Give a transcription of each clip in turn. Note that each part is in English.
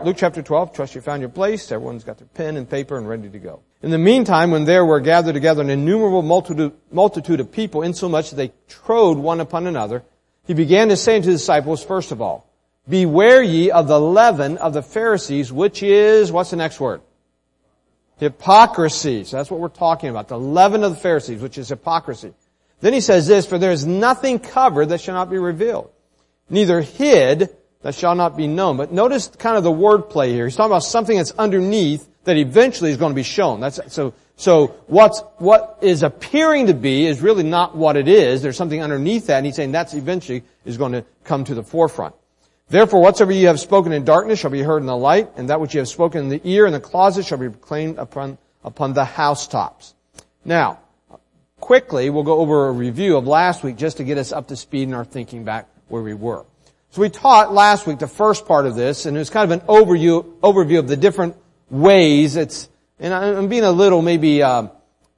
Luke chapter 12, trust you found your place. Everyone's got their pen and paper and ready to go. In the meantime, when there were gathered together an innumerable multitude of people, insomuch that they trode one upon another, he began to say unto the disciples, first of all, beware ye of the leaven of the Pharisees, which is, what's the next word? Hypocrisy. So that's what we're talking about. The leaven of the Pharisees, which is hypocrisy. Then he says this, for there is nothing covered that shall not be revealed, neither hid that shall not be known. But notice kind of the wordplay here. He's talking about something that's underneath that eventually is going to be shown. So what is appearing to be is really not what it is. There's something underneath that, and he's saying that's eventually is going to come to the forefront. Therefore, whatsoever you have spoken in darkness shall be heard in the light, and that which you have spoken in the ear in the closet shall be proclaimed upon the housetops. Now, quickly, we'll go over a review of last week just to get us up to speed in our thinking back where we were. So we taught last week the first part of this, and it was kind of an overview of the different ways. And I'm being a little maybe, not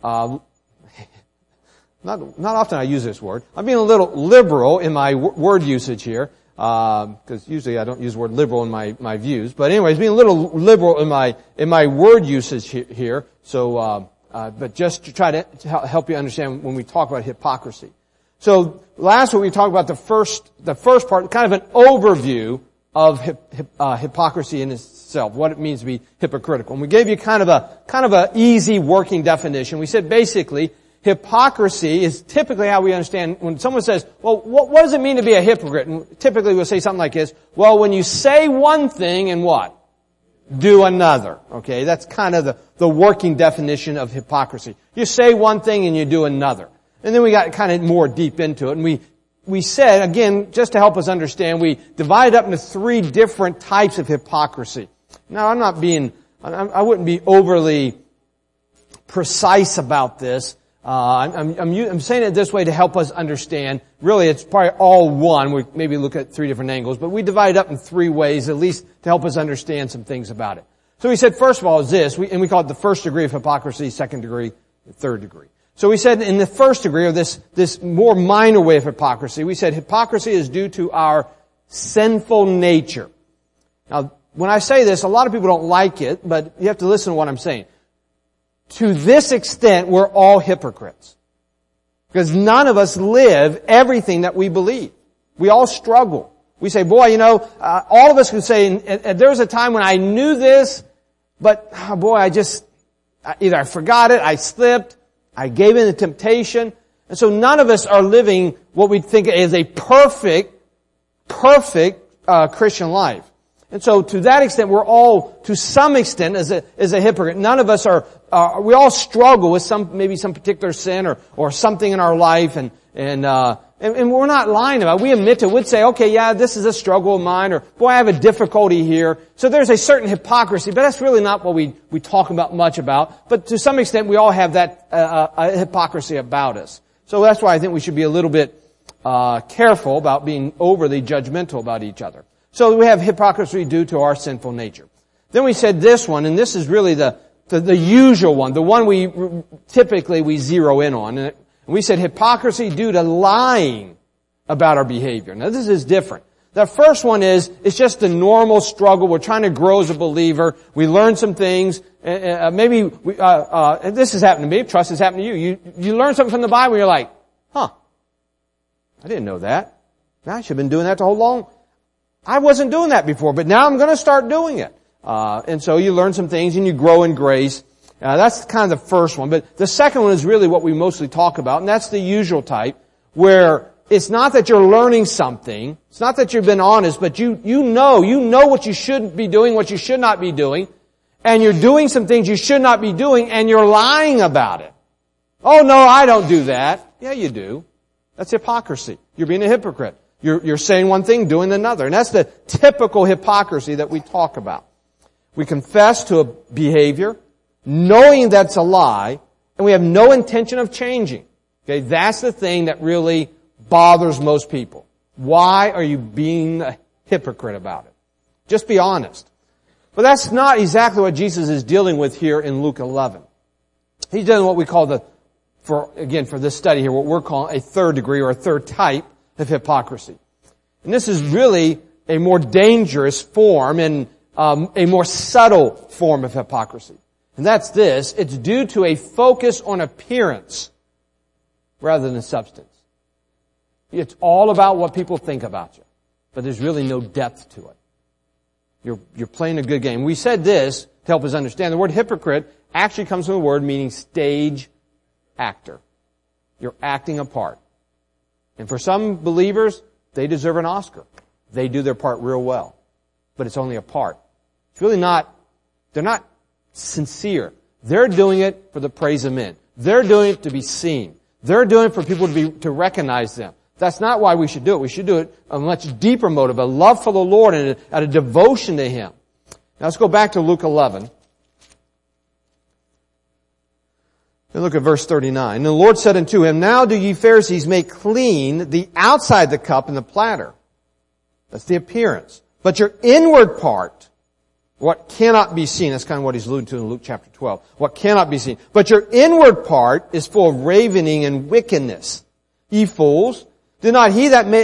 often I use this word. I'm being a little liberal in my word usage here. Because usually I don't use the word liberal in my views. But anyways, being a little liberal in my word usage here. So, but just to try to help you understand when we talk about hypocrisy. So last week we talked about the first part, kind of an overview of hypocrisy in itself, what it means to be hypocritical. And we gave you kind of a easy working definition. We said basically, hypocrisy is typically how we understand when someone says, well, what does it mean to be a hypocrite? And typically we'll say something like this, well, when you say one thing and what? Do another. Okay, that's kind of the working definition of hypocrisy. You say one thing and you do another. And then we got kind of more deep into it. And we said, again, just to help us understand, we divided up into 3 different types of hypocrisy. Now, I wouldn't be overly precise about this. I'm saying it this way to help us understand. Really, it's probably all one. We maybe look at 3 different angles, but we divide it up in 3 ways, at least to help us understand some things about it. So we said, first of all, is this, and we call it the first degree of hypocrisy, second degree, third degree. So we said in the first degree, or this more minor way of hypocrisy, we said hypocrisy is due to our sinful nature. Now, when I say this, a lot of people don't like it, but you have to listen to what I'm saying. To this extent, we're all hypocrites. Because none of us live everything that we believe. We all struggle. We say, boy, all of us can say, there was a time when I knew this, but boy, either I forgot it, I slipped, I gave in to temptation. And so none of us are living what we think is a perfect Christian life. And so to that extent, we're all, to some extent, as a hypocrite. None of us we all struggle with maybe some particular sin or something in our life, and we're not lying about it. We admit to it. We'd say, okay, yeah, this is a struggle of mine, or boy, I have a difficulty here. So there's a certain hypocrisy, but that's really not what we talk about much about. But to some extent, we all have that, hypocrisy about us. So that's why I think we should be a little bit, careful about being overly judgmental about each other. So we have hypocrisy due to our sinful nature. Then we said this one, and this is really the usual one, the one we typically zero in on. And we said hypocrisy due to lying about our behavior. Now this is different. The first one it's just the normal struggle. We're trying to grow as a believer. We learn some things. Maybe this has happened to me. Trust has happened to you. You learn something from the Bible and you're like, I didn't know that. I should have been doing that the whole long. I wasn't doing that before, but now I'm going to start doing it. And so you learn some things and you grow in grace. That's kind of the first one. But the second one is really what we mostly talk about, and that's the usual type, where it's not that you're learning something, it's not that you've been honest, but you know what you should be doing, what you should not be doing, and you're doing some things you should not be doing, and you're lying about it. Oh no, I don't do that. Yeah, you do. That's hypocrisy. You're being a hypocrite. You're saying one thing, doing another. And that's the typical hypocrisy that we talk about. We confess to a behavior, knowing that's a lie, and we have no intention of changing. Okay, that's the thing that really bothers most people. Why are you being a hypocrite about it? Just be honest. But that's not exactly what Jesus is dealing with here in Luke 11. He's dealing with what we call for this study here, what we're calling a third degree or a third type of hypocrisy. And this is really a more dangerous form, and a more subtle form of hypocrisy. And that's this. It's due to a focus on appearance rather than substance. It's all about what people think about you. But there's really no depth to it. You're playing a good game. We said this to help us understand. The word hypocrite actually comes from the word meaning stage actor. You're acting a part. And for some believers, they deserve an Oscar. They do their part real well. But it's only a part. It's really not, they're not sincere. They're doing it for the praise of men. They're doing it to be seen. They're doing it for people to recognize them. That's not why we should do it. We should do it a much deeper motive, a love for the Lord and a devotion to Him. Now let's go back to Luke 11. And look at verse 39. And the Lord said unto him, Now do ye Pharisees make clean the outside the cup and the platter. That's the appearance. But your inward part, what cannot be seen, that's kind of what he's alluding to in Luke chapter 12. What cannot be seen. But your inward part is full of ravening and wickedness. Ye fools, did not he that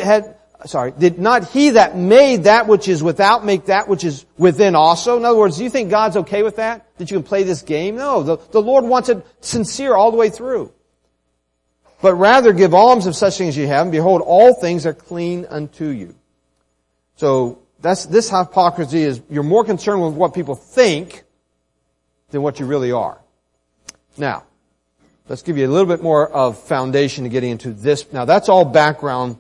made that which is without make that which is within also? In other words, do you think God's okay with that? That you can play this game? No, the Lord wants it sincere all the way through. But rather give alms of such things as ye have, and behold, all things are clean unto you. So, this hypocrisy is, you're more concerned with what people think than what you really are. Now, let's give you a little bit more of foundation to getting into this. Now, that's all background.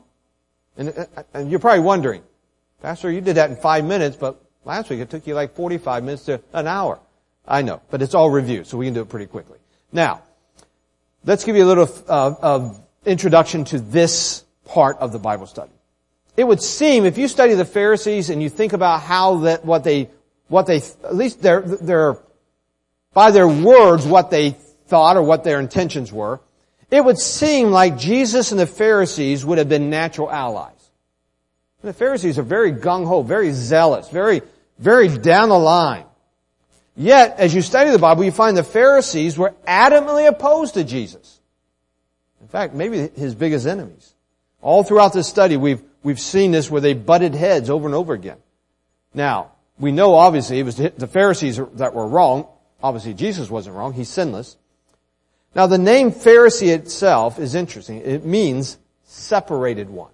And you're probably wondering, Pastor, you did that in 5 minutes, but last week it took you like 45 minutes to an hour. I know, but it's all review, so we can do it pretty quickly. Now, let's give you a little of introduction to this part of the Bible study. It would seem, if you study the Pharisees and you think about how that, what they, at least their by their words, what they thought or what their intentions were, it would seem like Jesus and the Pharisees would have been natural allies. And the Pharisees are very gung-ho, very zealous, very, very down the line. Yet, as you study the Bible, you find the Pharisees were adamantly opposed to Jesus. In fact, maybe his biggest enemies. All throughout this study, we've seen this where they butted heads over and over again. Now, we know obviously it was the Pharisees that were wrong. Obviously Jesus wasn't wrong. He's sinless. Now the name Pharisee itself is interesting. It means separated one.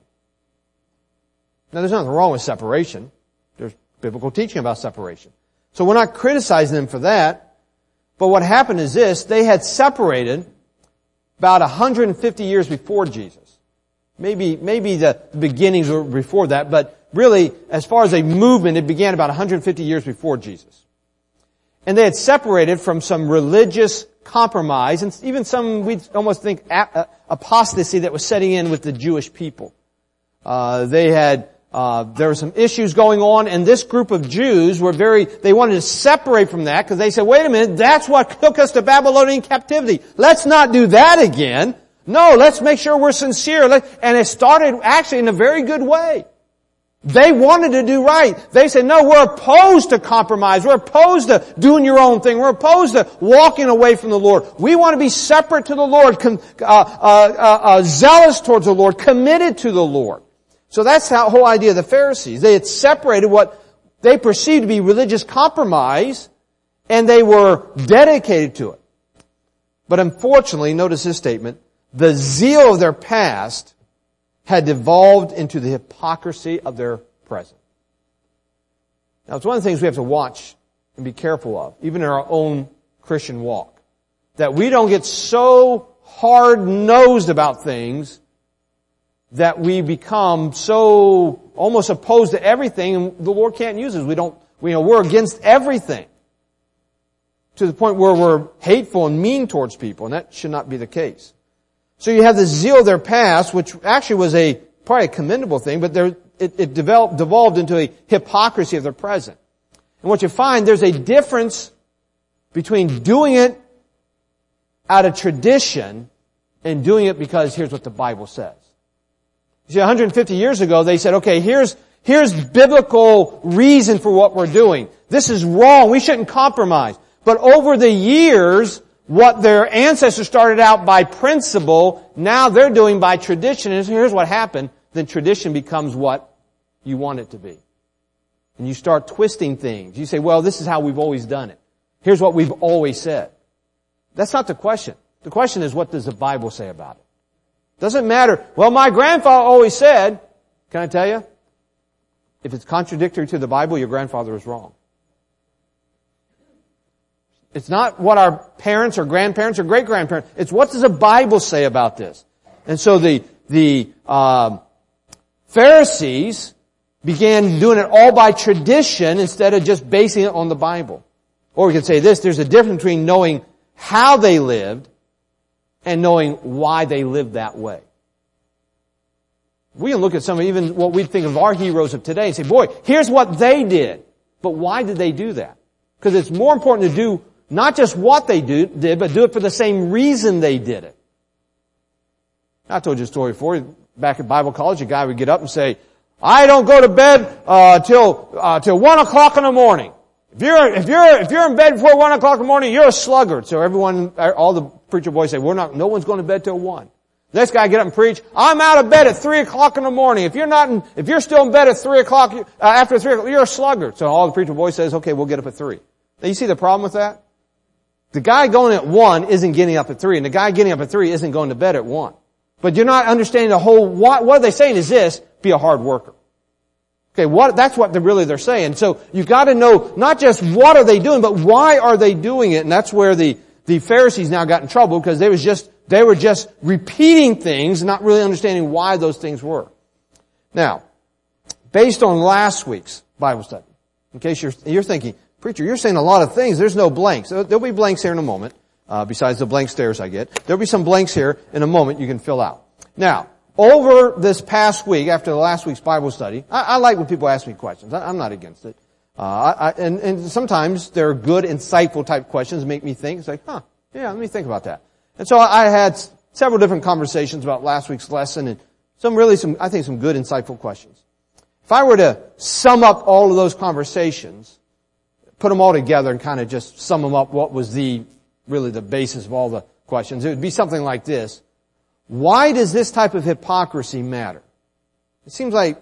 Now there's nothing wrong with separation. There's biblical teaching about separation. So we're not criticizing them for that. But what happened is this. They had separated about 150 years before Jesus. Maybe the beginnings were before that, but really, as far as a movement, it began about 150 years before Jesus. And they had separated from some religious compromise, and even some, we'd almost think, apostasy that was setting in with the Jewish people. There were some issues going on, and this group of Jews they wanted to separate from that, because they said, wait a minute, that's what took us to Babylonian captivity. Let's not do that again. No, let's make sure we're sincere. And it started actually in a very good way. They wanted to do right. They said, no, we're opposed to compromise. We're opposed to doing your own thing. We're opposed to walking away from the Lord. We want to be separate to the Lord, zealous towards the Lord, committed to the Lord. So that's the whole idea of the Pharisees. They had separated what they perceived to be religious compromise, and they were dedicated to it. But unfortunately, notice this statement, the zeal of their past had devolved into the hypocrisy of their present. Now, it's one of the things we have to watch and be careful of, even in our own Christian walk, that we don't get so hard-nosed about things that we become so almost opposed to everything, and the Lord can't use us. We're against everything to the point where we're hateful and mean towards people, and that should not be the case. So you have the zeal of their past, which actually was probably a commendable thing, but it devolved into a hypocrisy of their present. And what you find, there's a difference between doing it out of tradition and doing it because here's what the Bible says. You see, 150 years ago, they said, okay, here's biblical reason for what we're doing. This is wrong. We shouldn't compromise. But over the years, what their ancestors started out by principle, now they're doing by tradition. And here's what happened. Then tradition becomes what you want it to be. and you start twisting things. You say, well, this is how we've always done it. Here's what we've always said. That's not the question. The question is, what does the Bible say about it? Doesn't matter. Well, my grandfather always said, can I tell you? If it's contradictory to the Bible, your grandfather is wrong. It's not what our parents or grandparents or great-grandparents, it's what does the Bible say about this? And so the Pharisees began doing it all by tradition instead of just basing it on the Bible. Or we could say this, there's a difference between knowing how they lived and knowing why they lived that way. We can look at some of even what we think of our heroes of today and say, boy, here's what they did. But why did they do that? Because it's more important to do not just what they did, but do it for the same reason they did it. I told you a story before. Back at Bible college, a guy would get up and say, I don't go to bed till 1 o'clock in the morning. If you're in bed before 1 o'clock in the morning, you're a sluggard. So all the preacher boys say, no one's going to bed till 1. Next guy get up and preach, I'm out of bed at 3 o'clock in the morning. If you're still in bed at 3 o'clock, after 3 o'clock, you're a sluggard. So all the preacher boy says, okay, we'll get up at 3. Now you see the problem with that? The guy going at 1 isn't getting up at 3, and the guy getting up at 3 isn't going to bed at 1. But you're not understanding the whole, what are they saying is this, be a hard worker. Okay, that's what they're saying. So you've got to know not just what are they doing, but why are they doing it? And that's where the Pharisees now got in trouble because they were just repeating things, not really understanding why those things were. Now, based on last week's Bible study, in case you're thinking, preacher, you're saying a lot of things. There's no blanks. There'll be blanks here in a moment, besides the blank stares I get. There'll be some blanks here in a moment you can fill out. Now, over this past week, after the last week's Bible study, I like when people ask me questions. I'm not against it. And sometimes they're good, insightful type questions that make me think. It's like, yeah, let me think about that. And so I had several different conversations about last week's lesson and some I think some good, insightful questions. If I were to sum up all of those conversations, put them all together and kind of just sum them up, what was really the basis of all the questions, it would be something like this. Why does this type of hypocrisy matter? It seems like,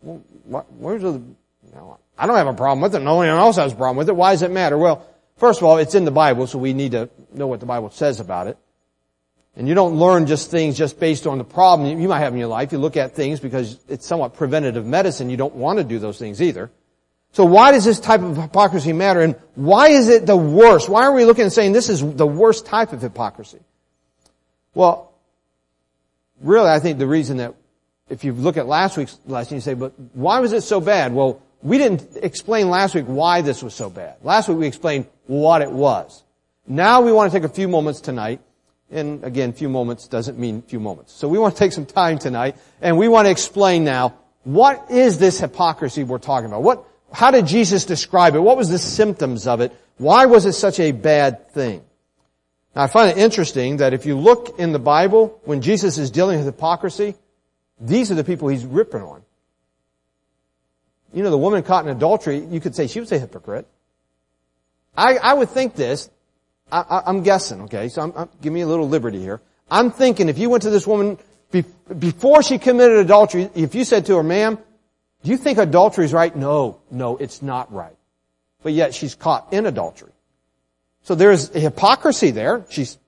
I don't have a problem with it. No one else has a problem with it. Why does it matter? Well, first of all, it's in the Bible, so we need to know what the Bible says about it. And you don't learn just things just based on the problem you might have in your life. You look at things because it's somewhat preventative medicine. You don't want to do those things either. So why does this type of hypocrisy matter? And why is it the worst? Why are we looking and saying this is the worst type of hypocrisy? Well, really, I think the reason that if you look at last week's lesson, you say, but why was it so bad? Well, we didn't explain last week why this was so bad. Last week we explained what it was. Now we want to take a few moments tonight. And again, few moments doesn't mean few moments. So we want to take some time tonight and we want to explain now, what is this hypocrisy we're talking about? How did Jesus describe it? What was the symptoms of it? Why was it such a bad thing? Now I find it interesting that if you look in the Bible, when Jesus is dealing with hypocrisy, these are the people he's ripping on. You know, the woman caught in adultery, you could say she was a hypocrite. I would think this. I'm guessing, okay? So give me a little liberty here. I'm thinking if you went to this woman before she committed adultery, if you said to her, ma'am, do you think adultery is right? No, it's not right. But yet she's caught in adultery. So there's a hypocrisy there.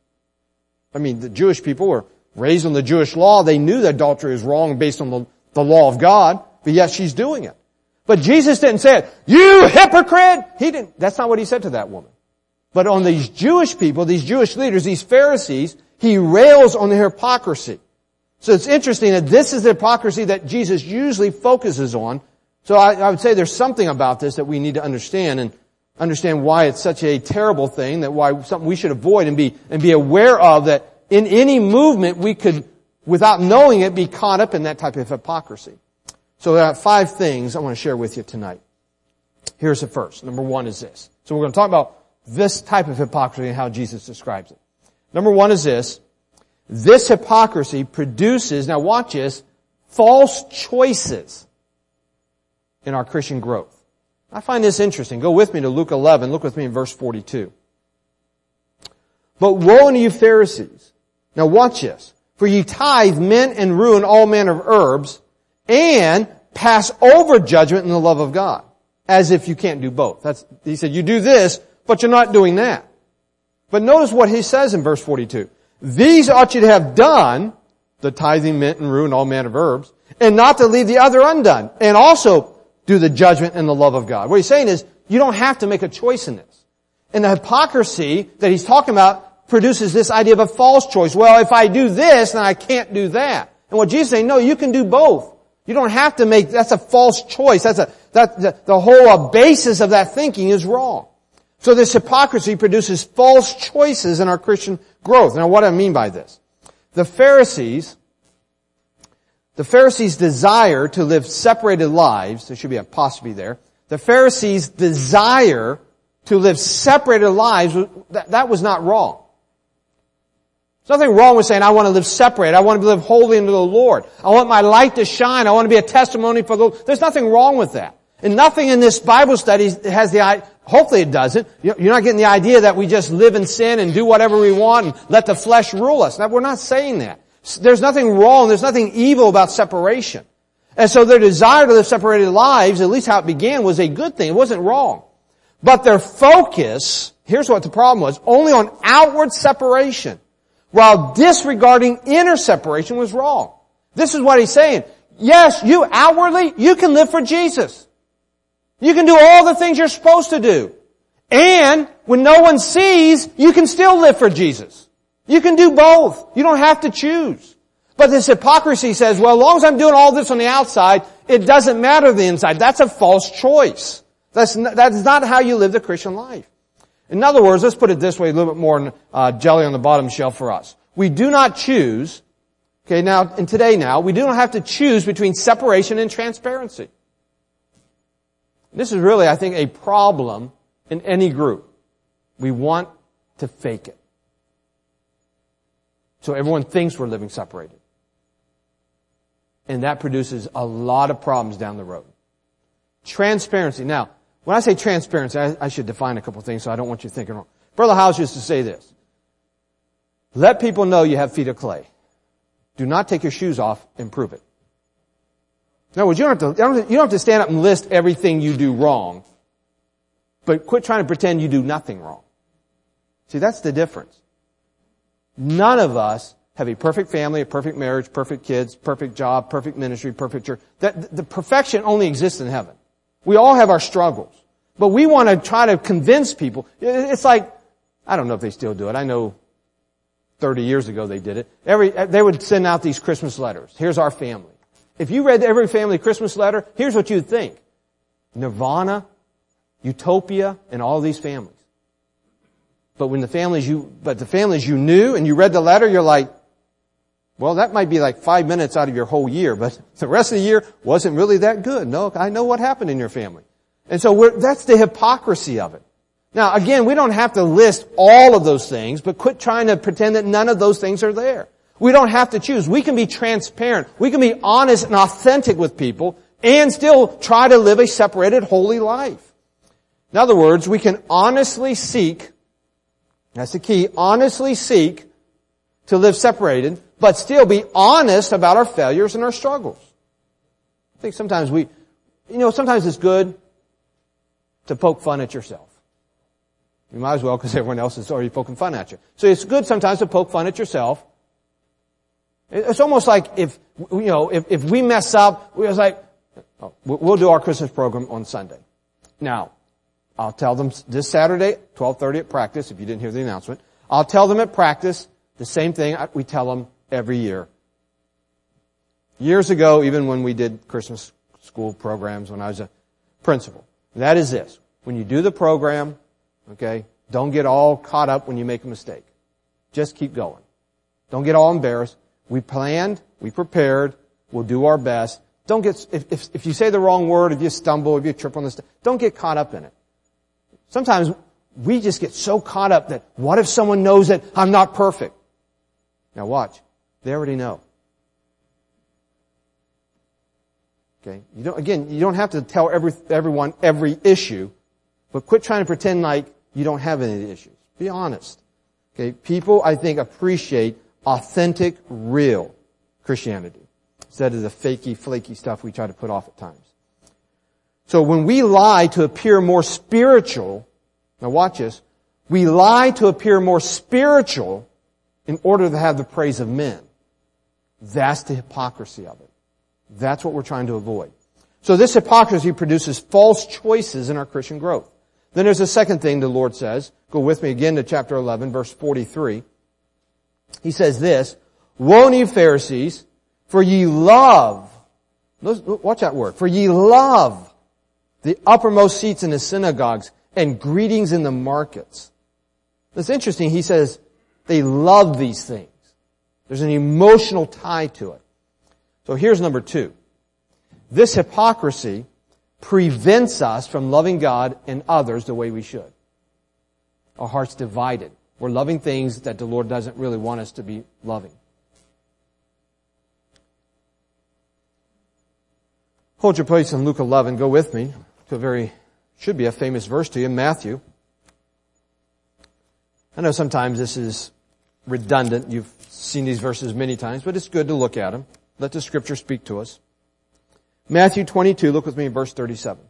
The Jewish people were raised on the Jewish law. They knew that adultery is wrong based on the law of God, but yet she's doing it. But Jesus didn't say it, you hypocrite! He didn't. That's not what he said to that woman. But on these Jewish people, these Jewish leaders, these Pharisees, he rails on their hypocrisy. So it's interesting that this is the hypocrisy that Jesus usually focuses on. So I would say there's something about this that we need to understand and understand why it's such a terrible thing, something we should avoid and be aware of, that in any movement we could, without knowing it, be caught up in that type of hypocrisy. So there are 5 things I want to share with you tonight. Here's the first. Number 1 is this. So we're going to talk about this type of hypocrisy and how Jesus describes it. Number 1 is this. This hypocrisy produces, now watch this, false choices in our Christian growth. I find this interesting. Go with me to Luke 11. Look with me in verse 42. But woe unto you Pharisees. Now watch this. For ye tithe mint and rue and all manner of herbs, and pass over judgment in the love of God. as if you can't do both. He said, you do this, but you're not doing that. But notice what he says in verse 42. These ought you to have done, the tithing, mint, and rue, and all manner of herbs, and not to leave the other undone, and also do the judgment and the love of God. What he's saying is, you don't have to make a choice in this. And the hypocrisy that he's talking about produces this idea of a false choice. Well, if I do this, then I can't do that. And what Jesus is saying, no, you can do both. You don't have to make, that's a false choice. The whole basis of that thinking is wrong. So this hypocrisy produces false choices in our Christian growth. Now what do I mean by this? The Pharisees' desire to live separated lives, there should be an apostrophe there. The Pharisees' desire to live separated lives, that was not wrong. There's nothing wrong with saying, I want to live separate. I want to live holy unto the Lord. I want my light to shine. I want to be a testimony for the Lord. There's nothing wrong with that. And nothing in this Bible study has hopefully it doesn't. You're not getting the idea that we just live in sin and do whatever we want and let the flesh rule us. Now, we're not saying that. There's nothing wrong. There's nothing evil about separation. And so their desire to live separated lives, at least how it began, was a good thing. It wasn't wrong. But their focus, here's what the problem was, only on outward separation, while disregarding inner separation was wrong. This is what he's saying. Yes, you outwardly, you can live for Jesus. You can do all the things you're supposed to do. And when no one sees, you can still live for Jesus. You can do both. You don't have to choose. But this hypocrisy says, well, as long as I'm doing all this on the outside, it doesn't matter the inside. That's a false choice. That's not how you live the Christian life. In other words, let's put it this way, a little bit more jelly on the bottom shelf for us. We do not choose, we do not have to choose between separation and transparency. This is really, I think, a problem in any group. We want to fake it. So everyone thinks we're living separated. And that produces a lot of problems down the road. Transparency. Now, when I say transparency, I should define a couple things so I don't want you thinking wrong. Brother House used to say this. Let people know you have feet of clay. Do not take your shoes off and prove it. In other words, you don't have to stand up and list everything you do wrong, but quit trying to pretend you do nothing wrong. See, that's the difference. None of us have a perfect family, a perfect marriage, perfect kids, perfect job, perfect ministry, perfect church. The perfection only exists in heaven. We all have our struggles, but we want to try to convince people. It's like, I don't know if they still do it. I know 30 years ago they did it. They would send out these Christmas letters. Here's our family. If you read every family Christmas letter, here's what you'd think. Nirvana, Utopia, and all these families. But the families you knew and you read the letter, you're like, well, that might be like 5 minutes out of your whole year, but the rest of the year wasn't really that good. No, I know what happened in your family. And so that's the hypocrisy of it. Now, again, we don't have to list all of those things, but quit trying to pretend that none of those things are there. We don't have to choose. We can be transparent. We can be honest and authentic with people and still try to live a separated, holy life. In other words, we can honestly seek, that's the key, honestly seek to live separated, but still be honest about our failures and our struggles. I think sometimes sometimes it's good to poke fun at yourself. You might as well, because everyone else is already poking fun at you. So it's good sometimes to poke fun at yourself. It's almost like if we mess up, we'll do our Christmas program on Sunday. Now, I'll tell them this Saturday, 12:30 at practice, if you didn't hear the announcement. I'll tell them at practice the same thing we tell them every year. Years ago, even when we did Christmas school programs when I was a principal. That is this. When you do the program, okay, don't get all caught up when you make a mistake. Just keep going. Don't get all embarrassed. We planned, we prepared, we'll do our best. Don't get, if you say the wrong word, if you stumble, if you trip on this, don't get caught up in it. Sometimes we just get so caught up that what if someone knows that I'm not perfect? Now watch. They already know. Okay? You don't have to tell everyone every issue, but quit trying to pretend like you don't have any issues. Be honest. Okay? People, I think, appreciate authentic, real Christianity instead of the fakey, flaky stuff we try to put off at times. So when we lie to appear more spiritual, now watch this, we lie to appear more spiritual in order to have the praise of men. That's the hypocrisy of it. That's what we're trying to avoid. So this hypocrisy produces false choices in our Christian growth. Then there's a second thing the Lord says. Go with me again to chapter 11, verse 43. He says this, "Woe unto you Pharisees, for ye love," watch that word, "for ye love the uppermost seats in the synagogues and greetings in the markets." It's interesting, he says they love these things. There's an emotional tie to it. So here's number 2. This hypocrisy prevents us from loving God and others the way we should. Our heart's divided. We're loving things that the Lord doesn't really want us to be loving. Hold your place in Luke 11. Go with me to should be a famous verse to you in Matthew. I know sometimes this is redundant. You've seen these verses many times, but it's good to look at them. Let the Scripture speak to us. Matthew 22, look with me in verse 37.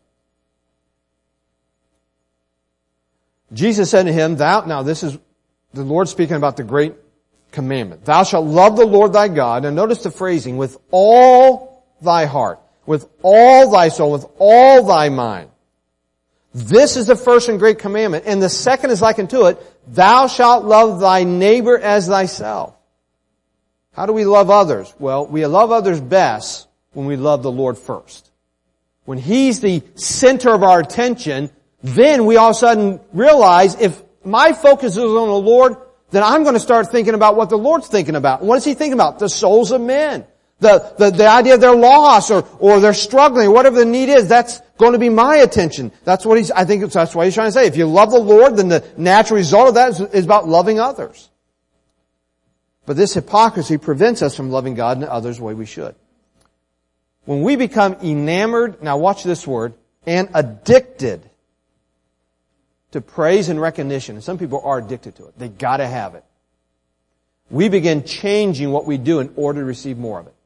Jesus said to him, now this is the Lord speaking about the great commandment. "Thou shalt love the Lord thy God," and notice the phrasing, "with all thy heart, with all thy soul, with all thy mind." This is the first and great commandment. And the second is like unto it, "Thou shalt love thy neighbor as thyself." How do we love others? Well, we love others best when we love the Lord first. When He's the center of our attention, then we all of a sudden realize if my focus is on the Lord, then I'm going to start thinking about what the Lord's thinking about. What is He thinking about? The souls of men. The idea they're lost or they're struggling, or whatever the need is, that's going to be my attention. That's what that's what He's trying to say. If you love the Lord, then the natural result of that is about loving others. But this hypocrisy prevents us from loving God and others the way we should. When we become enamored, now watch this word, and addicted to praise and recognition, and some people are addicted to it. They gotta have it. We begin changing what we do in order to receive more of it.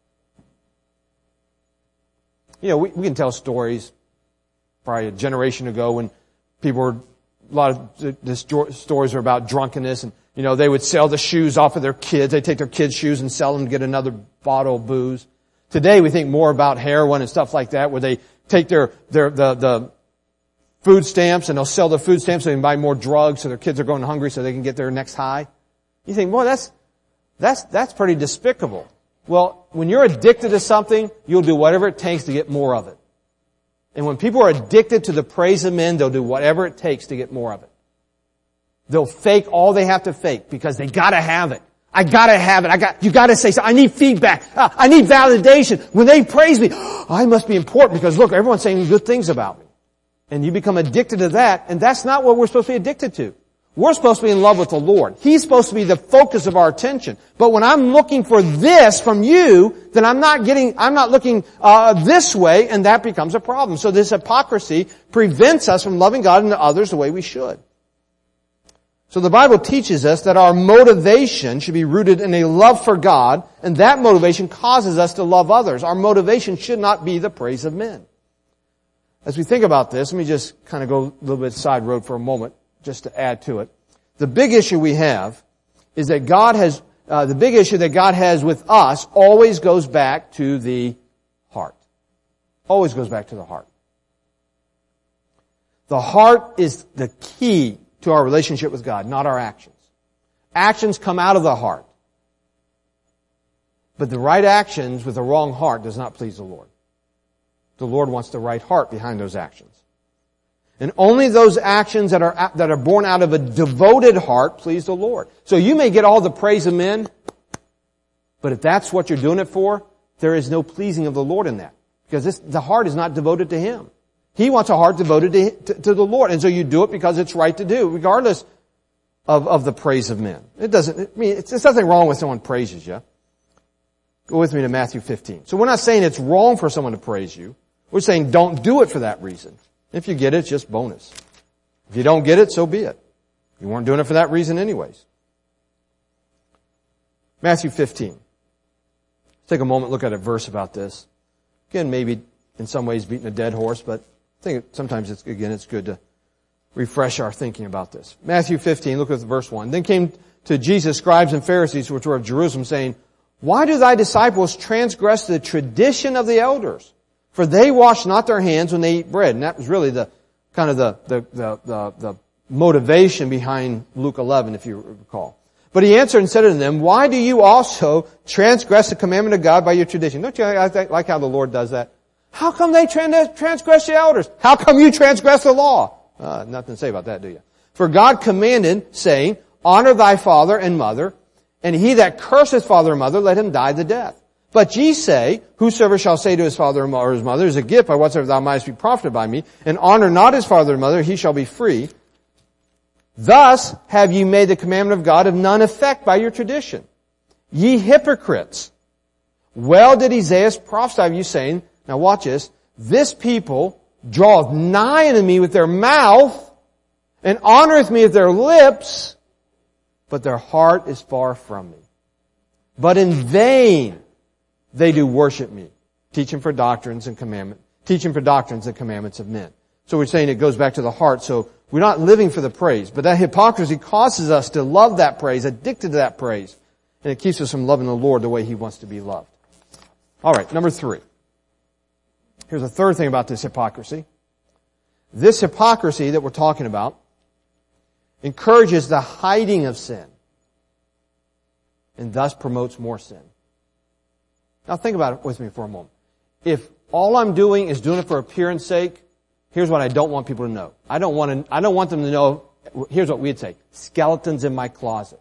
You know, we can tell stories, probably a generation ago when people were, a lot of the stories are about drunkenness and, you know, they would sell the shoes off of their kids. They'd take their kids' shoes and sell them to get another bottle of booze. Today we think more about heroin and stuff like that where they take the food stamps and they'll sell the food stamps so they can buy more drugs so their kids are going hungry so they can get their next high. You think, boy, that's pretty despicable. Well, when you're addicted to something, you'll do whatever it takes to get more of it. And when people are addicted to the praise of men, they'll do whatever it takes to get more of it. They'll fake all they have to fake because they gotta have it. I gotta have it. You gotta say something. I need feedback. I need validation. When they praise me, I must be important because look, everyone's saying good things about me. And you become addicted to that, and that's not what we're supposed to be addicted to. We're supposed to be in love with the Lord. He's supposed to be the focus of our attention. But when I'm looking for this from you, then I'm not looking this way, and that becomes a problem. So this hypocrisy prevents us from loving God and others the way we should. So the Bible teaches us that our motivation should be rooted in a love for God, and that motivation causes us to love others. Our motivation should not be the praise of men. As we think about this, let me just kind of go a little bit side road for a moment, just to add to it. The big issue we have is that the big issue that God has with us always goes back to the heart. Always goes back to the heart. The heart is the key to our relationship with God, not our actions. Actions come out of the heart. But the right actions with the wrong heart does not please the Lord. The Lord wants the right heart behind those actions. And only those actions that are born out of a devoted heart please the Lord. So you may get all the praise of men, but if that's what you're doing it for, there is no pleasing of the Lord in that. Because the heart is not devoted to Him. He wants a heart devoted to the Lord. And so you do it because it's right to do, regardless of the praise of men. There's nothing wrong with someone praises you. Go with me to Matthew 15. So we're not saying it's wrong for someone to praise you. We're saying don't do it for that reason. If you get it, it's just bonus. If you don't get it, so be it. You weren't doing it for that reason anyways. Matthew 15. Let's take a moment, look at a verse about this. Again, maybe in some ways beating a dead horse, but I think sometimes it's good to refresh our thinking about this. Matthew 15, look at verse 1. Then came to Jesus scribes and Pharisees which were of Jerusalem, saying, Why do thy disciples transgress the tradition of the elders? For they wash not their hands when they eat bread. And that was really the kind of the motivation behind Luke 11, if you recall. But he answered and said unto them, Why do you also transgress the commandment of God by your tradition? Don't you like how the Lord does that? How come they transgress the elders? How come you transgress the law? Nothing to say about that, do you? For God commanded, saying, Honor thy father and mother, and he that curseth father and mother, let him die the death. But ye say, Whosoever shall say to his father or his mother, Is a gift by whatsoever thou mightest be profited by me, and honor not his father and mother, he shall be free. Thus have ye made the commandment of God of none effect by your tradition. Ye hypocrites! Well did Isaiah prophesy of you, saying, now watch this, This people draweth nigh unto me with their mouth, and honoreth me with their lips, but their heart is far from me. But in vain they do worship me, teaching for doctrines and commandments of men. So we're saying it goes back to the heart, so we're not living for the praise. But that hypocrisy causes us to love that praise, addicted to that praise, and it keeps us from loving the Lord the way He wants to be loved. Alright, number 3. Here's a third thing about this hypocrisy. This hypocrisy that we're talking about encourages the hiding of sin and thus promotes more sin. Now think about it with me for a moment. If all I'm doing is doing it for appearance sake, here's what I don't want people to know. I don't want them to know, here's what we'd say, skeletons in my closet.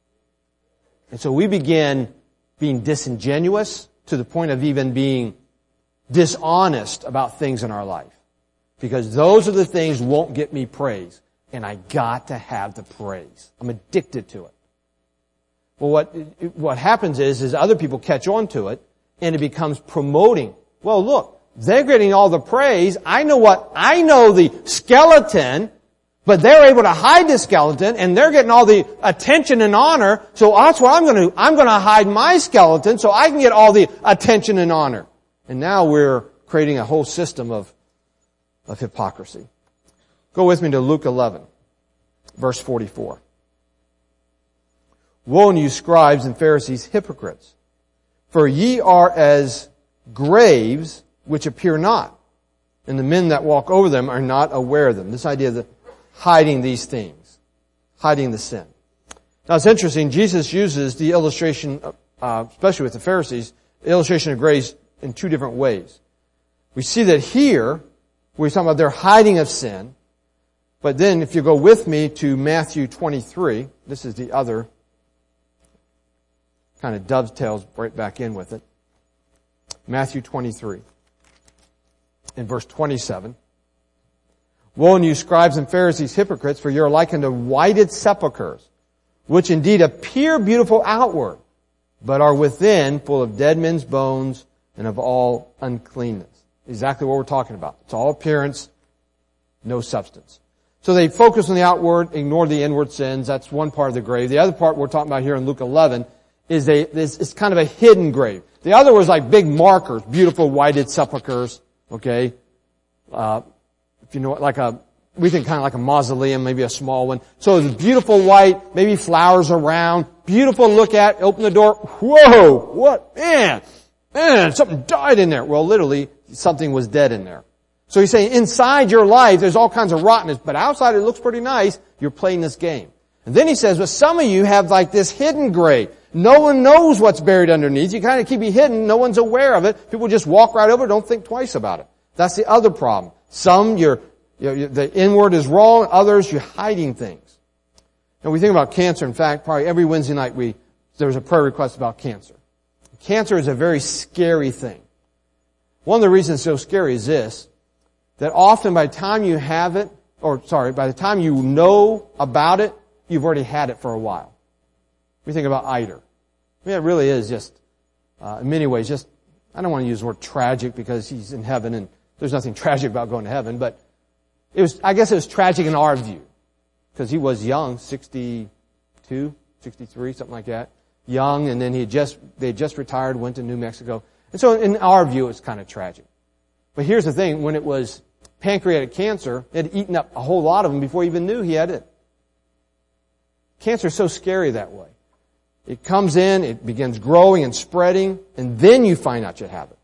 And so we begin being disingenuous to the point of even being dishonest about things in our life. Because those are the things won't get me praise. And I got to have the praise. I'm addicted to it. Well, what happens is other people catch on to it, and it becomes promoting. Well, look, they're getting all the praise. I know the skeleton, but they're able to hide the skeleton, and they're getting all the attention and honor, so that's what I'm going to do. I'm going to hide my skeleton so I can get all the attention and honor. And now we're creating a whole system of hypocrisy. Go with me to Luke 11, verse 44. Woe unto you, scribes and Pharisees, hypocrites! For ye are as graves which appear not, and the men that walk over them are not aware of them. This idea of hiding these things, hiding the sin. Now it's interesting, Jesus uses the illustration, especially with the Pharisees, the illustration of graves in two different ways. We see that here, we're talking about their hiding of sin, but then if you go with me to Matthew 23, this is the other, kind of dovetails right back in with it. Matthew 23, in verse 27. Woe unto you, scribes and Pharisees, hypocrites, for you are like unto whited sepulchres, which indeed appear beautiful outward, but are within full of dead men's bones and of all uncleanness. Exactly what we're talking about. It's all appearance, no substance. So they focus on the outward, ignore the inward sins. That's one part of the grave. The other part we're talking about here in Luke 11 is it's kind of a hidden grave. The other was like big markers, beautiful whited sepulchres, okay? If you know, we think kind of like a mausoleum, maybe a small one. So it's beautiful white, maybe flowers around, beautiful to look at, open the door, whoa, what, man, something died in there. Well, literally, something was dead in there. So he's saying inside your life, there's all kinds of rottenness, but outside it looks pretty nice. You're playing this game. And then he says, well, some of you have like this hidden grave. No one knows what's buried underneath. You kind of keep it hidden. No one's aware of it. People just walk right over it, don't think twice about it. That's the other problem. Some, the inward is wrong. Others, you're hiding things. And we think about cancer. In fact, probably every Wednesday night there's a prayer request about cancer. Cancer is a very scary thing. One of the reasons it's so scary is this, that often by the time you have it, by the time you know about it, you've already had it for a while. We think about Eider. I mean, it really is just, in many ways, I don't want to use the word tragic because he's in heaven and there's nothing tragic about going to heaven, but I guess it was tragic in our view. Because he was young, 62, 63, something like that. Young, and then they had just retired, went to New Mexico. And so in our view, it's kind of tragic. But here's the thing, when it was pancreatic cancer, it had eaten up a whole lot of them before he even knew he had it. Cancer is so scary that way. It comes in, it begins growing and spreading, and then you find out you have it.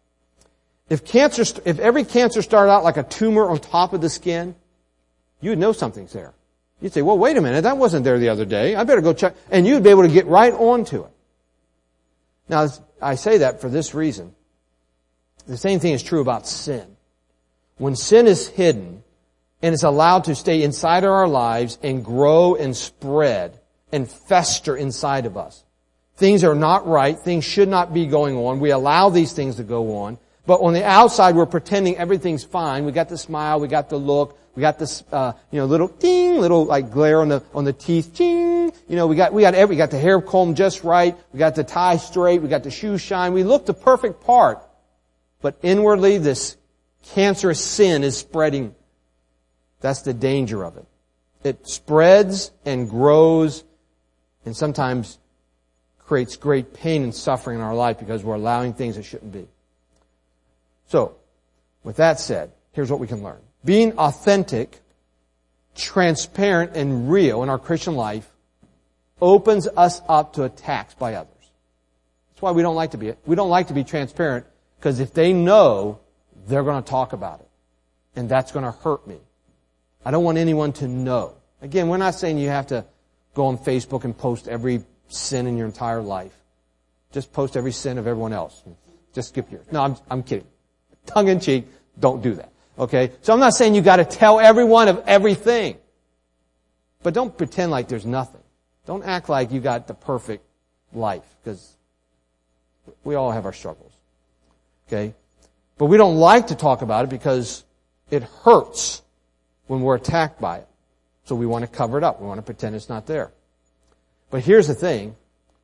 If every cancer started out like a tumor on top of the skin, you'd know something's there. You'd say, well, wait a minute, that wasn't there the other day. I better go check. And you'd be able to get right onto it. Now, I say that for this reason. The same thing is true about sin. When sin is hidden and is allowed to stay inside of our lives and grow and spread and fester inside of us, things are not right. Things should not be going on. We allow these things to go on. But on the outside, we're pretending everything's fine. We got the smile, we got the look, we got this, little ding, little like glare on the teeth, ding. We got the hair combed just right. We got the tie straight. We got the shoes shine. We look the perfect part. But inwardly, this cancerous sin is spreading. That's the danger of it. It spreads and grows and sometimes creates great pain and suffering in our life because we're allowing things that shouldn't be. So, with that said, here's what we can learn. Being authentic, transparent, and real in our Christian life opens us up to attacks by others. That's why we don't like to be transparent, because if they know, they're going to talk about it. And that's going to hurt me. I don't want anyone to know. Again, we're not saying you have to go on Facebook and post every sin in your entire life. Just post every sin of everyone else. Just skip yours. No, I'm kidding. Tongue in cheek, don't do that. Okay? So I'm not saying you got to tell everyone of everything. But don't pretend like there's nothing. Don't act like you got the perfect life, because we all have our struggles. Okay? But we don't like to talk about it because it hurts when we're attacked by it. So we want to cover it up. We want to pretend it's not there. But here's the thing.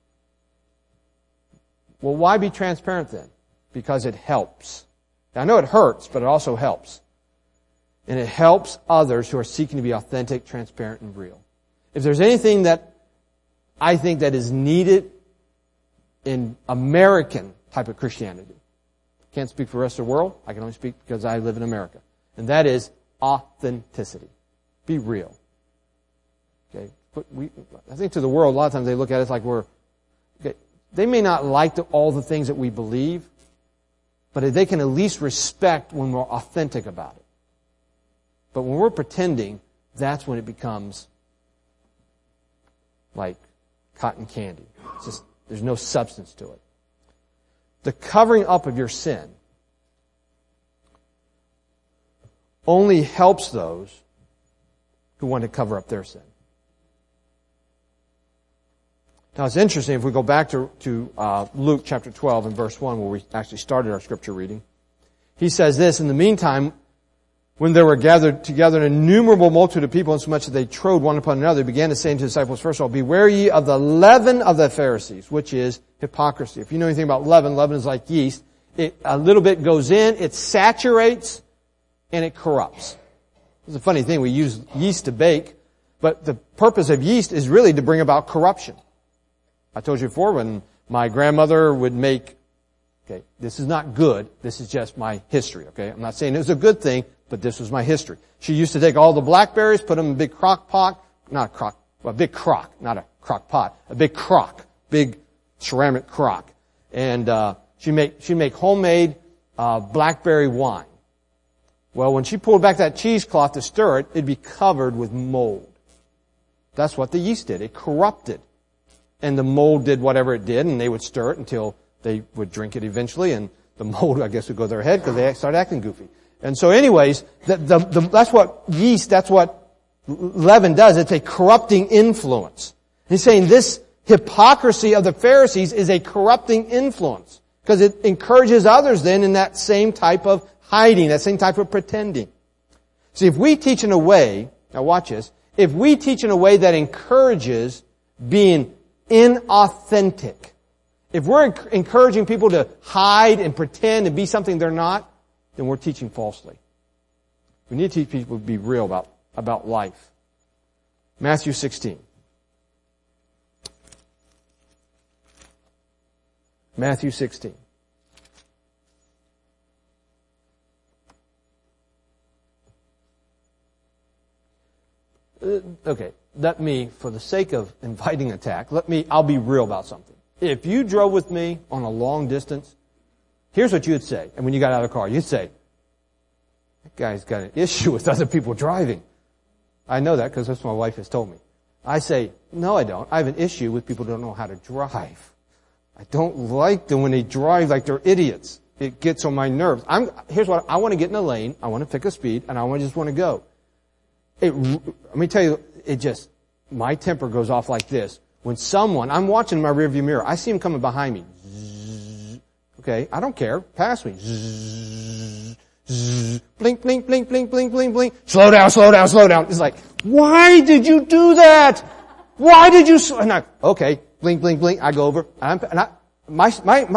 Well, why be transparent then? Because it helps. I know it hurts, but it also helps. And it helps others who are seeking to be authentic, transparent, and real. If there's anything that I think that is needed in American type of Christianity, can't speak for the rest of the world, I can only speak because I live in America. And that is authenticity. Be real. Okay? I think to the world, a lot of times they look at us like they may not like all the things that we believe, but they can at least respect when we're authentic about it. But when we're pretending, that's when it becomes like cotton candy. It's just, there's no substance to it. The covering up of your sin only helps those who want to cover up their sin. Now it's interesting, if we go back to Luke chapter 12 and verse 1, where we actually started our scripture reading. He says this, in the meantime, when there were gathered together an innumerable multitude of people, insomuch that they trode one upon another, began to say unto the disciples, first of all, beware ye of the leaven of the Pharisees, which is hypocrisy. If you know anything about leaven, leaven is like yeast. A little bit goes in, it saturates, and it corrupts. It's a funny thing, we use yeast to bake, but the purpose of yeast is really to bring about corruption. I told you before, when my grandmother would make, okay, this is not good, this is just my history, okay? I'm not saying it was a good thing, but this was my history. She used to take all the blackberries, put them in a big crock pot, a big crock, not a crock pot, a big crock, big ceramic crock. And she'd make homemade blackberry wine. Well, when she pulled back that cheesecloth to stir it, it'd be covered with mold. That's what the yeast did. It corrupted. And the mold did whatever it did, and they would stir it until they would drink it eventually, and the mold, I guess, would go to their head because they started acting goofy. And so anyways, that's what yeast, that's what leaven does. It's a corrupting influence. He's saying this hypocrisy of the Pharisees is a corrupting influence because it encourages others then in that same type of hiding, that same type of pretending. See, if we teach in a way, now watch this, if we teach in a way that encourages being inauthentic, if we're encouraging people to hide and pretend and be something they're not, then we're teaching falsely. We need to teach people to be real about life. Matthew 16. Matthew 16. Okay, for the sake of inviting attack, I'll be real about something. If you drove with me on a long distance, here's what you'd say. And when you got out of the car, you'd say, that guy's got an issue with other people driving. I know that because that's what my wife has told me. I say, no, I don't. I have an issue with people who don't know how to drive. I don't like them when they drive like they're idiots. It gets on my nerves. Here's what, I want to get in a lane, I want to pick a speed, and I just want to go. Let me tell you, my temper goes off like this. When I'm watching my rearview mirror, I see him coming behind me. Zzz, okay, I don't care. Pass me. Zzz, zzz, blink, blink, blink, blink, blink, blink, blink. Slow down, slow down, slow down. It's like, why did you do that? Why did you okay, blink, blink, blink. I go over, my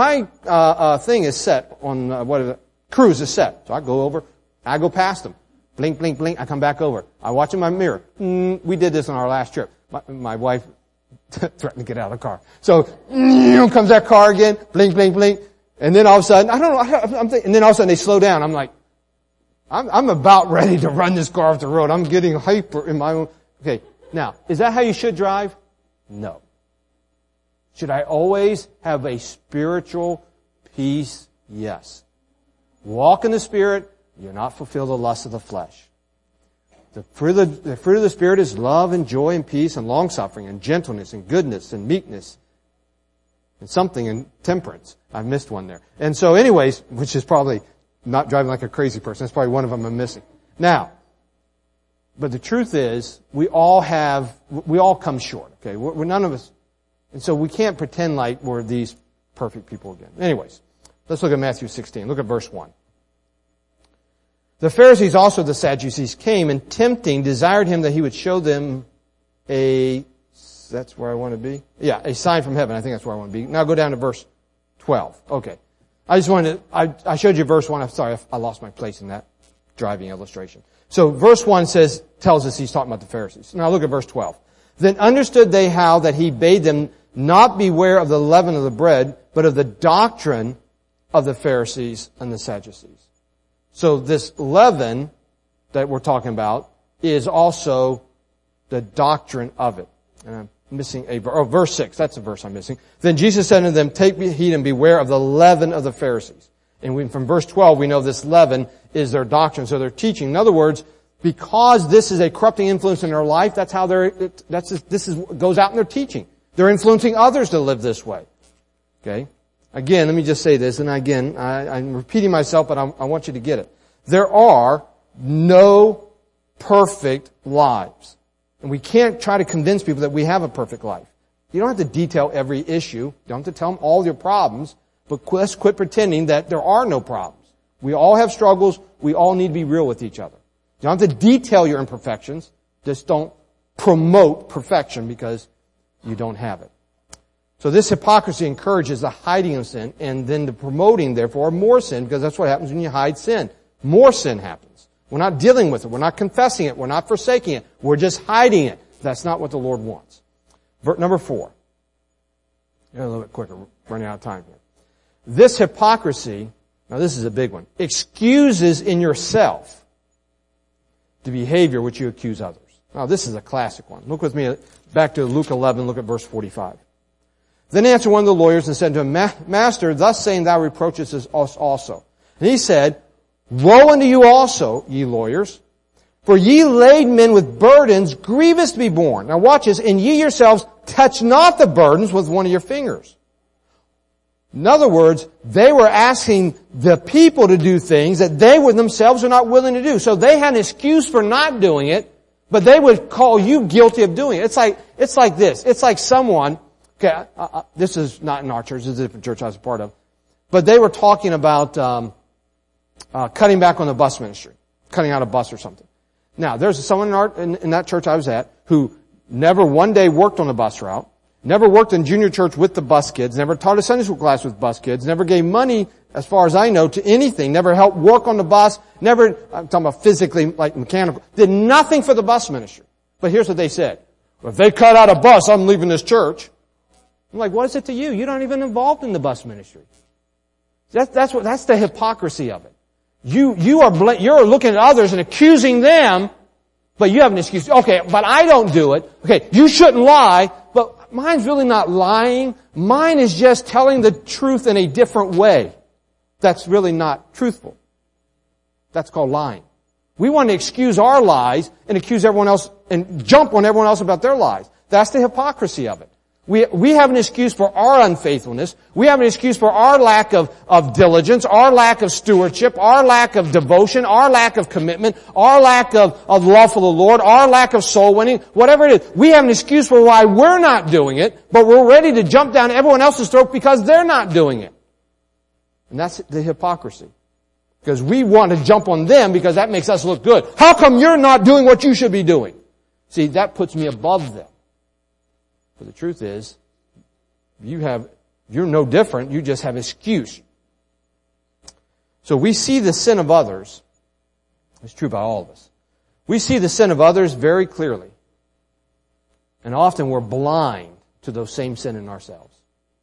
thing is set on, cruise is set. So I go over, I go past them. Blink, blink, blink. I come back over. I watch in my mirror. We did this on our last trip. My wife threatened to get out of the car. So, comes that car again. Blink, blink, blink. And then all of a sudden, and then all of a sudden they slow down. I'm like, I'm about ready to run this car off the road. I'm getting hyper in my own. Okay. Now, is that how you should drive? No. Should I always have a spiritual peace? Yes. Walk in the Spirit. You'll not fulfill the lust of the flesh. The fruit of the Spirit is love and joy and peace and long-suffering and gentleness and goodness and meekness and something in temperance. I've missed one there. And so anyways, which is probably not driving like a crazy person. That's probably one of them I'm missing. Now, but the truth is, we all come short. Okay, we're none of us. And so we can't pretend like we're these perfect people again. Anyways, let's look at Matthew 16. Look at verse 1. The Pharisees also, the Sadducees, came and tempting desired him that he would show them that's where I want to be? Yeah, a sign from heaven. I think that's where I want to be. Now go down to verse 12. Okay. I showed you verse 1. I'm sorry, I lost my place in that driving illustration. So verse 1 tells us he's talking about the Pharisees. Now look at verse 12. Then understood they how that he bade them not beware of the leaven of the bread, but of the doctrine of the Pharisees and the Sadducees. So this leaven that we're talking about is also the doctrine of it. And I'm missing verse 6. That's the verse I'm missing. Then Jesus said unto them, take heed and beware of the leaven of the Pharisees. And from verse 12, we know this leaven is their doctrine, so their teaching. In other words, because this is a corrupting influence in their life, that's how goes out in their teaching. They're influencing others to live this way. Okay? Again, let me just say this, and again, I'm repeating myself, but I want you to get it. There are no perfect lives. And we can't try to convince people that we have a perfect life. You don't have to detail every issue. You don't have to tell them all your problems, but let's quit pretending that there are no problems. We all have struggles. We all need to be real with each other. You don't have to detail your imperfections. Just don't promote perfection because you don't have it. So this hypocrisy encourages the hiding of sin and then the promoting, therefore, more sin, because that's what happens when you hide sin. More sin happens. We're not dealing with it. We're not confessing it. We're not forsaking it. We're just hiding it. That's not what the Lord wants. Number 4. A little bit quicker. We're running out of time here. This hypocrisy, now this is a big one, excuses in yourself the behavior which you accuse others. Now this is a classic one. Look with me back to Luke 11, look at verse 45. Then answered one of the lawyers and said to him, Master, thus saying thou reproachest us also. And he said, Woe unto you also, ye lawyers, for ye laid men with burdens grievous to be borne. Now watch this, and ye yourselves touch not the burdens with one of your fingers. In other words, they were asking the people to do things that they themselves are not willing to do. So they had an excuse for not doing it, but they would call you guilty of doing it. It's like this. It's like someone, okay, this is not in our church, this is a different church I was a part of, but they were talking about cutting back on the bus ministry, cutting out a bus or something. Now, there's someone in that church I was at who never one day worked on a bus route, never worked in junior church with the bus kids, never taught a Sunday school class with bus kids, never gave money, as far as I know, to anything, never helped work on the bus, I'm talking about physically, like mechanical, did nothing for the bus ministry. But here's what they said. Well, if they cut out a bus, I'm leaving this church. I'm like, what is it to you? You're not even involved in the bus ministry. That's the hypocrisy of it. You're looking at others and accusing them But you have an excuse. Okay, but I don't do it. Okay, you shouldn't lie. But mine's really not lying. Mine is just telling the truth in a different way. That's really not truthful. That's called lying. We want to excuse our lies and accuse everyone else and jump on everyone else about their lies. That's the hypocrisy of it. We have an excuse for our unfaithfulness. We have an excuse for our lack of diligence, our lack of stewardship, our lack of devotion, our lack of commitment, our lack of love for the Lord, our lack of soul winning, whatever it is. We have an excuse for why we're not doing it, but we're ready to jump down everyone else's throat because they're not doing it. And that's the hypocrisy. Because we want to jump on them because that makes us look good. How come you're not doing what you should be doing? See, that puts me above them. But the truth is, you're no different. You just have excuse. So we see the sin of others. It's true about all of us. We see the sin of others very clearly. And often we're blind to those same sin in ourselves.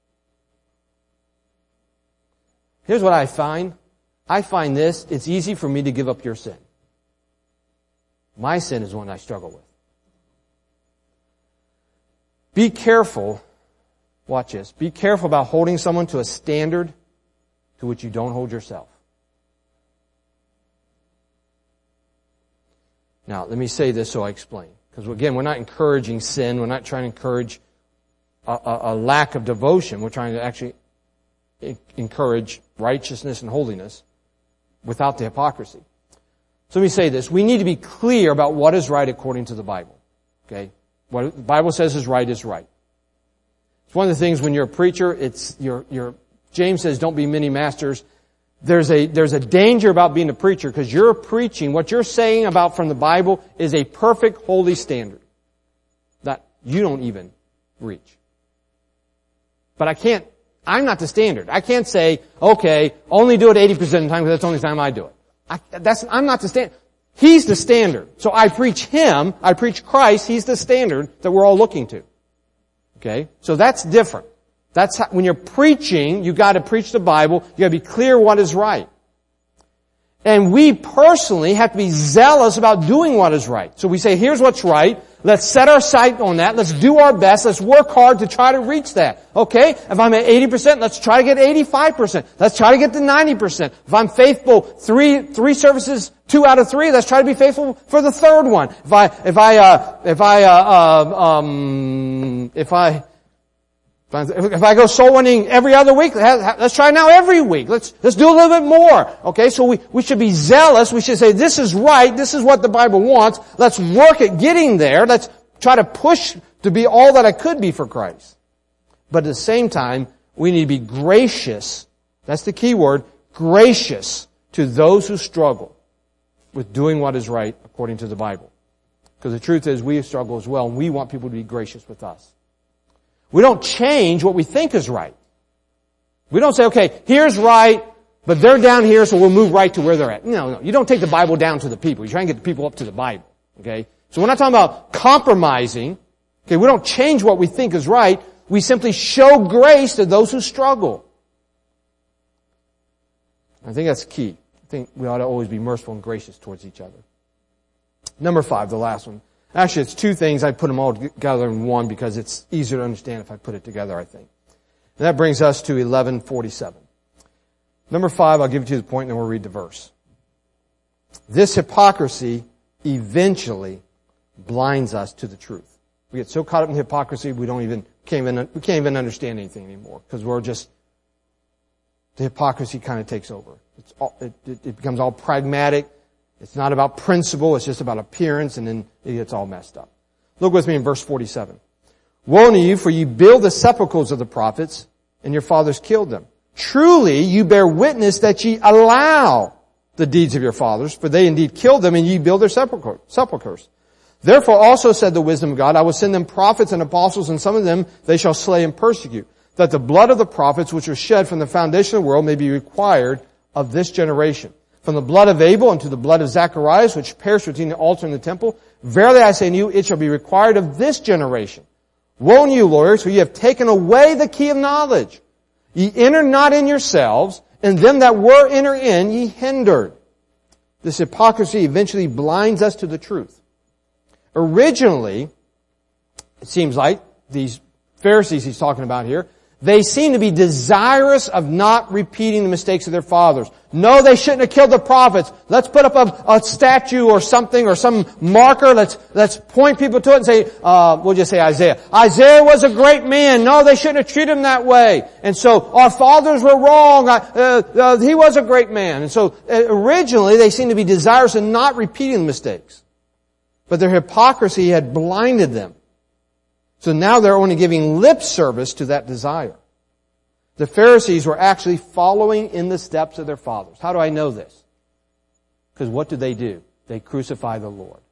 Here's what I find. I find this, it's easy for me to give up your sin. My sin is one I struggle with. Be careful, watch this, be careful about holding someone to a standard to which you don't hold yourself. Now, let me say this so I explain. Because again, we're not encouraging sin, we're not trying to encourage a lack of devotion, we're trying to actually encourage righteousness and holiness without the hypocrisy. So let me say this, we need to be clear about what is right according to the Bible. Okay? What the Bible says is right is right. It's one of the things when you're a preacher, James says don't be many masters. There's a danger about being a preacher because you're preaching, what you're saying about from the Bible is a perfect holy standard that you don't even reach. But I'm not the standard. I can't say, okay, only do it 80% of the time because that's the only time I do it. I'm not the standard. He's the standard. So I preach Him, I preach Christ, He's the standard that we're all looking to. Okay? So that's different. When you're preaching, you gotta preach the Bible, you gotta be clear what is right. And we personally have to be zealous about doing what is right. So we say, here's what's right, let's set our sight on that, let's do our best, let's work hard to try to reach that. Okay? If I'm at 80%, let's try to get 85%. Let's try to get to 90%. If I'm faithful three services, 2 out of 3, let's try to be faithful for the third one. If I go soul winning every other week, let's try now every week. Let's do a little bit more. Okay, so we should be zealous. We should say, this is right. This is what the Bible wants. Let's work at getting there. Let's try to push to be all that I could be for Christ. But at the same time, we need to be gracious. That's the key word. Gracious to those who struggle with doing what is right according to the Bible. Because the truth is, we struggle as well, and we want people to be gracious with us. We don't change what we think is right. We don't say, okay, here's right, but they're down here, so we'll move right to where they're at. No. You don't take the Bible down to the people. You try and get the people up to the Bible. Okay? So we're not talking about compromising. Okay, we don't change what we think is right. We simply show grace to those who struggle. I think that's key. I think we ought to always be merciful and gracious towards each other. Number 5, the last one. Actually, it's 2 things. I put them all together in one because it's easier to understand if I put it together, I think. And that brings us to 11:47. Number 5, I'll give it to you the point and then we'll read the verse. This hypocrisy eventually blinds us to the truth. We get so caught up in hypocrisy we can't even understand anything anymore because the hypocrisy kind of takes over. It becomes all pragmatic. It's not about principle, it's just about appearance, and then it gets all messed up. Look with me in verse 47. Woe to you, for you build the sepulchres of the prophets, and your fathers killed them. Truly, you bear witness that ye allow the deeds of your fathers, for they indeed killed them, and ye build their sepulchres. Therefore also said the wisdom of God, I will send them prophets and apostles, and some of them they shall slay and persecute, that the blood of the prophets which was shed from the foundation of the world may be required of this generation. From the blood of Abel unto the blood of Zacharias, which perished between the altar and the temple, verily I say unto you, it shall be required of this generation. Woe unto you, lawyers, for ye have taken away the key of knowledge. Ye enter not in yourselves, and them that were enter in ye hindered. This hypocrisy eventually blinds us to the truth. Originally, it seems like, these Pharisees he's talking about here, they seem to be desirous of not repeating the mistakes of their fathers. No, they shouldn't have killed the prophets. Let's put up a statue or something or some marker. Let's point people to it and say, we'll just say Isaiah. Isaiah was a great man. No, they shouldn't have treated him that way. And so our fathers were wrong. He was a great man. And so originally they seem to be desirous of not repeating the mistakes. But their hypocrisy had blinded them. So now they're only giving lip service to that desire. The Pharisees were actually following in the steps of their fathers. How do I know this? Because what do? They crucify the Lord.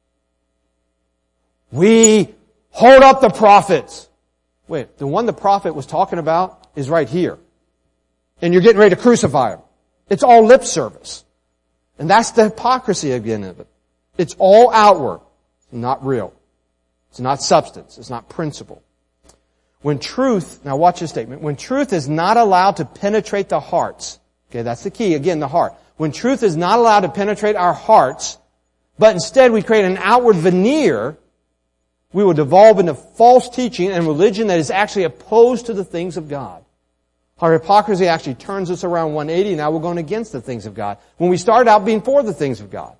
We hold up the prophets. Wait, the one the prophet was talking about is right here. And you're getting ready to crucify him. It's all lip service. And that's the hypocrisy again of it. It's all outward, not real. It's not substance. It's not principle. When truth, now watch this statement, when truth is not allowed to penetrate the hearts, okay, that's the key, again, the heart. When truth is not allowed to penetrate our hearts, but instead we create an outward veneer, we will devolve into false teaching and religion that is actually opposed to the things of God. Our hypocrisy actually turns us around 180. Now we're going against the things of God, when we started out being for the things of God.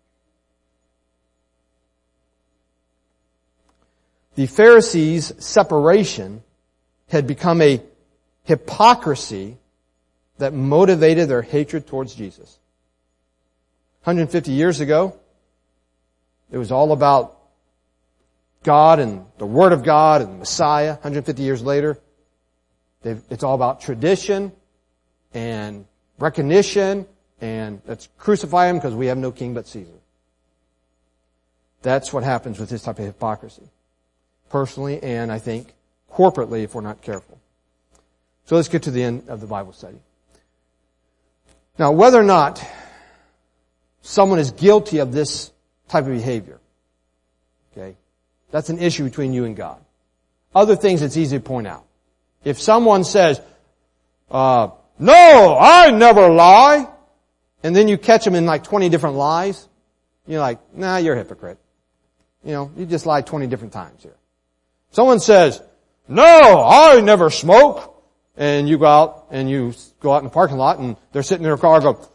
The Pharisees' separation had become a hypocrisy that motivated their hatred towards Jesus. 150 years ago, it was all about God and the Word of God and the Messiah. 150 years later, it's all about tradition and recognition and let's crucify him because we have no king but Caesar. That's what happens with this type of hypocrisy. Personally, and I think corporately if we're not careful. So let's get to the end of the Bible study. Now, whether or not someone is guilty of this type of behavior, okay, that's an issue between you and God. Other things it's easy to point out. If someone says, no, I never lie, and then you catch them in like 20 different lies, you're like, nah, you're a hypocrite. You just lied 20 different times here. Someone says, no, I never smoke. And you go out in the parking lot and they're sitting in their car and go,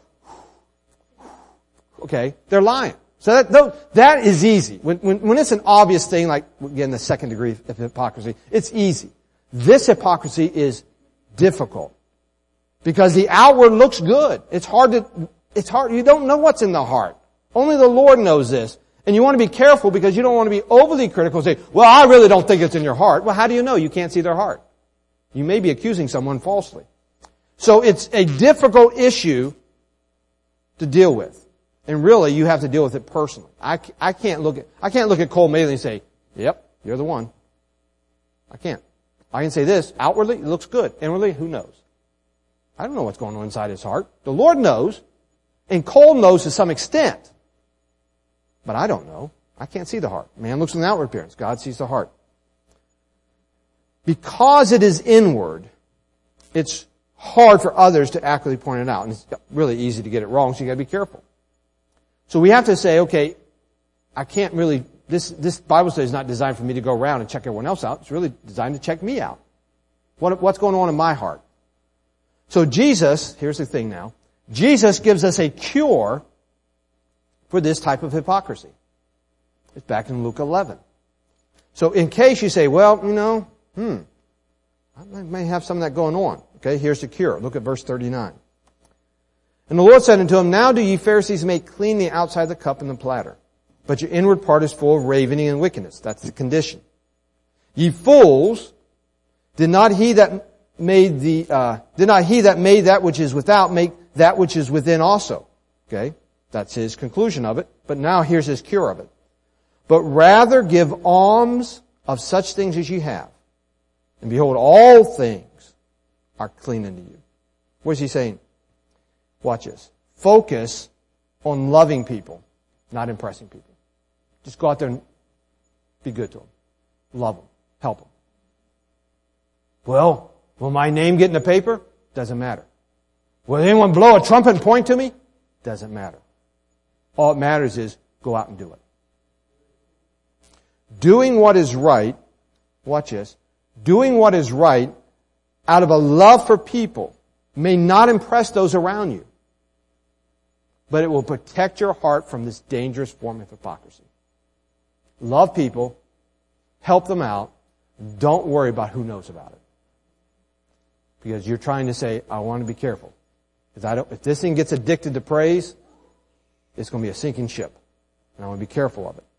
okay, they're lying. So that is easy. When it's an obvious thing, like, again, the second degree of hypocrisy, it's easy. This hypocrisy is difficult. Because the outward looks good. It's hard. You don't know what's in the heart. Only the Lord knows this. And you want to be careful because you don't want to be overly critical and say, well, I really don't think it's in your heart. Well, how do you know? You can't see their heart. You may be accusing someone falsely. So it's a difficult issue to deal with. And really, you have to deal with it personally. I can't look at Cole Maley and say, yep, you're the one. I can't. I can say this, outwardly, it looks good. Inwardly, who knows? I don't know what's going on inside his heart. The Lord knows. And Cole knows to some extent. But I don't know. I can't see the heart. Man looks at the outward appearance. God sees the heart. Because it is inward, it's hard for others to accurately point it out. And it's really easy to get it wrong, so you gotta be careful. So we have to say, okay, I can't really, this Bible study is not designed for me to go around and check everyone else out. It's really designed to check me out. What's going on in my heart? So Jesus, here's the thing now, Jesus gives us a cure for this type of hypocrisy. It's back in Luke 11. So in case you say, well, I may have some of that going on. Okay, here's the cure. Look at verse 39. And the Lord said unto him, now do ye Pharisees make clean the outside of the cup and the platter, but your inward part is full of ravening and wickedness. That's the condition. Ye fools, did not he that made that which is without make that which is within also? Okay? That's his conclusion of it. But now here's his cure of it. But rather give alms of such things as ye have. And behold, all things are clean unto you. What is he saying? Watch this. Focus on loving people, not impressing people. Just go out there and be good to them. Love them. Help them. Well, will my name get in the paper? Doesn't matter. Will anyone blow a trumpet and point to me? Doesn't matter. All that matters is go out and do it. doing what is right, watch this, doing what is right out of a love for people may not impress those around you, but it will protect your heart from this dangerous form of hypocrisy. Love people, help them out, don't worry about who knows about it. Because you're trying to say, I want to be careful. If this thing gets addicted to praise, it's going to be a sinking ship. And I want to be careful of it.